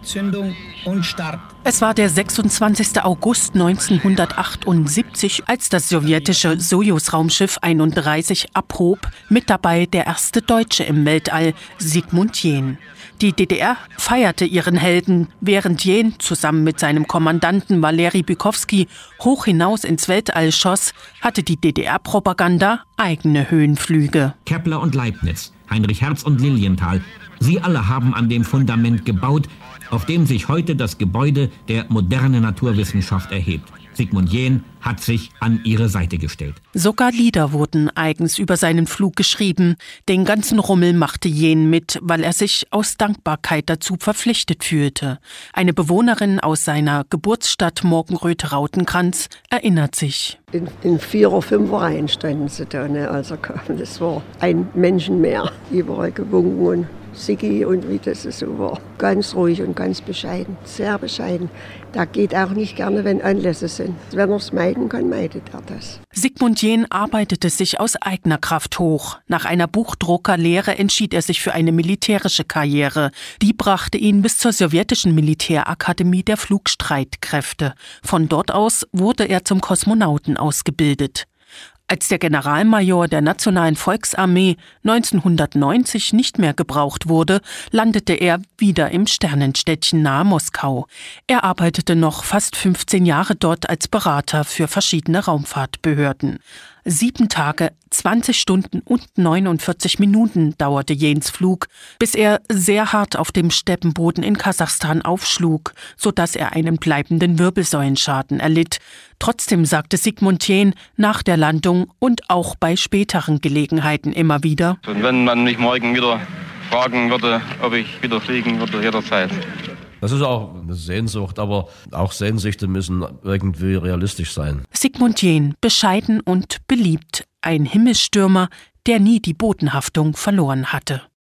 Zündung und Start. Es war der 26. August 1978, als das sowjetische Sojus-Raumschiff 31 abhob, mit dabei der erste Deutsche im Weltall, Sigmund Jähn. Die DDR feierte ihren Helden, während Jähn zusammen mit seinem Kommandanten Waleri Bykowski hoch hinaus ins Weltall schoss, hatte die DDR-Propaganda eigene Höhenflüge. Kepler und Leibniz, Heinrich Hertz und Lilienthal, sie alle haben an dem Fundament gebaut, auf dem sich heute das Gebäude der modernen Naturwissenschaft erhebt. Sigmund Jähn hat sich an ihre Seite gestellt. Sogar Lieder wurden eigens über seinen Flug geschrieben. Den ganzen Rummel machte Jähn mit, weil er sich aus Dankbarkeit dazu verpflichtet fühlte. Eine Bewohnerin aus seiner Geburtsstadt Morgenröth-Rautenkranz erinnert sich. In 4 oder 5 Reihen standen sie da. Also das war ein Menschenmeer. Überall gewunken und Siggi und wie das so war. Ganz ruhig und ganz bescheiden, sehr bescheiden. Da geht auch nicht gerne, wenn Anlässe sind. Wenn er es meiden kann, meidet er das. Sigmund Jähn arbeitete sich aus eigener Kraft hoch. Nach einer Buchdruckerlehre entschied er sich für eine militärische Karriere. Die brachte ihn bis zur sowjetischen Militärakademie der Flugstreitkräfte. Von dort aus wurde er zum Kosmonauten ausgebildet. Als der Generalmajor der Nationalen Volksarmee 1990 nicht mehr gebraucht wurde, landete er wieder im Sternenstädtchen nahe Moskau. Er arbeitete noch fast 15 Jahre dort als Berater für verschiedene Raumfahrtbehörden. 7 Tage, 20 Stunden und 49 Minuten dauerte Jähns Flug, bis er sehr hart auf dem Steppenboden in Kasachstan aufschlug, sodass er einen bleibenden Wirbelsäulenschaden erlitt. Trotzdem sagte Sigmund Jähn nach der Landung und auch bei späteren Gelegenheiten immer wieder: Und wenn man mich morgen wieder fragen würde, ob ich wieder fliegen würde, jederzeit. Das ist auch eine Sehnsucht, aber auch Sehnsüchte müssen irgendwie realistisch sein. Sigmund Jähn, bescheiden und beliebt, ein Himmelsstürmer, der nie die Bodenhaftung verloren hatte.